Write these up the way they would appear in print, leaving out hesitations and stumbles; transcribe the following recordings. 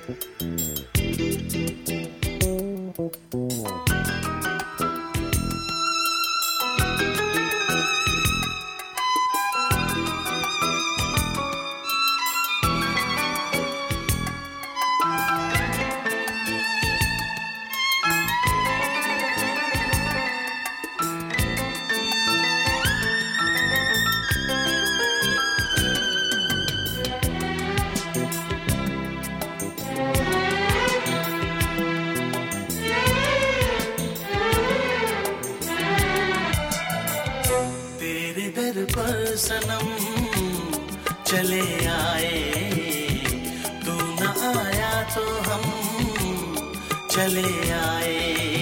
पर सनम चले आए, तू न आया तो हम चले आए।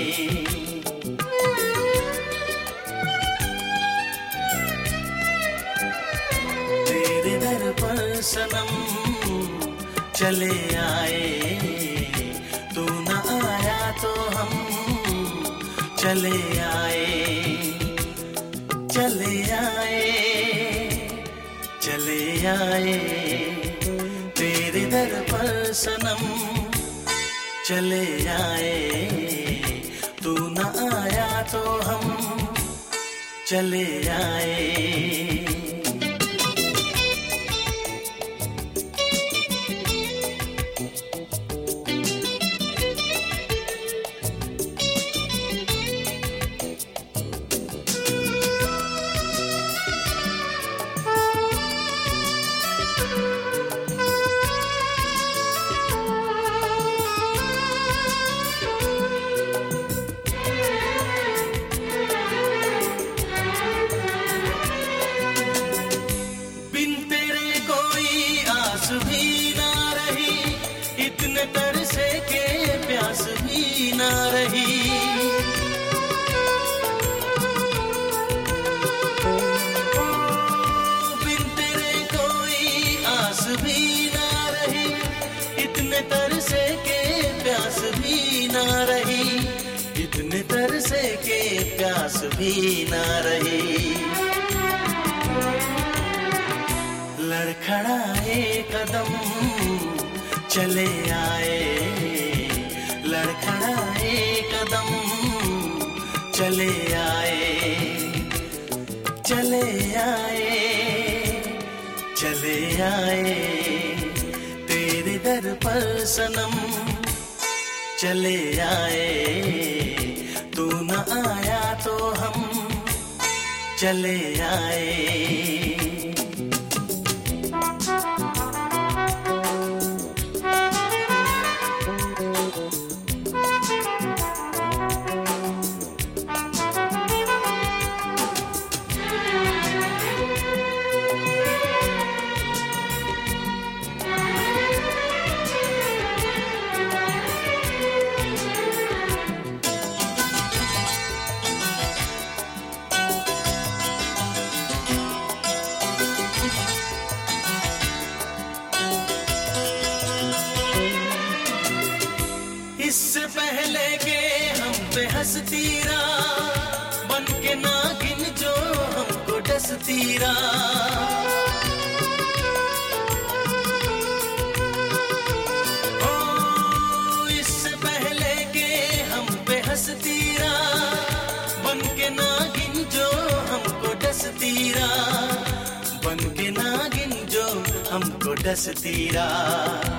तेरे दर पर सनम चले आए, तू न आया तो हम चले आए। चले आए, चले आए, तेरे दर पर सनम चले आए, तू न आया तो हम चले आए। भी ना रही, इतने तरसे के प्यास भी ना रही। बिन तेरे कोई आस भी ना रही, इतने तरसे के प्यास भी ना रही, इतने तरसे के प्यास भी ना रही। लड़खड़ाए कदम चले आए, लड़खड़ाए कदम चले आए। चले आए, चले आए, तेरे दर पर सनम चले आए, तू न आया तो हम चले आए। इससे पहले के हम पे हंसती रहा, बन के नागिन जो हमको डसती रहा। ओ इससे पहले के हम पे हंसती रहा, बन के नागिन जो हमको डसती रहा, बन के नागिन जो हमको डसती रहा।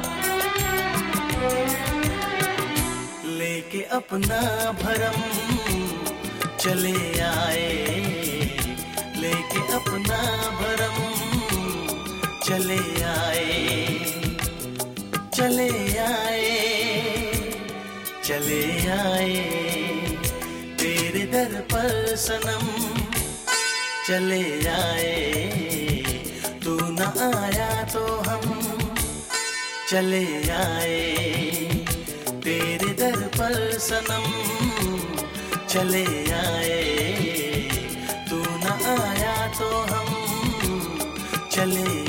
लेके अपना भरम चले आए, लेके अपना भरम चले आए। चले आए, चले आए, तेरे दर पर सनम चले आए, तू न आया तो हम चले आए। तेरे दर पर सनम चले आए, तू न आया तो हम चले